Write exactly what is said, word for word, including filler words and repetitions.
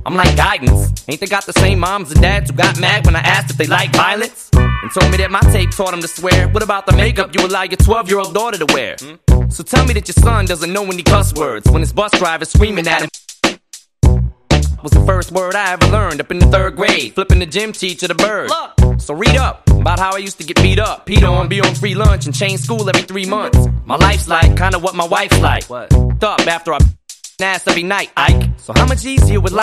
I'm like guidance. Ain't they got the same moms and dads who got mad when I asked if they like violence? And told me that my tape taught them to swear. What about the makeup you allow your twelve-year-old daughter to wear? Hmm? So tell me that your son doesn't know any cuss words when his bus driver's screaming at him. Was the first word I ever learned up in the third grade, flipping the gym teacher the bird. So read up about how I used to get beat up, peed on, be on free lunch, and change school every three months. My life's like kinda what my wife's like. What? Up after I ass every night, Ike. So how much easier would life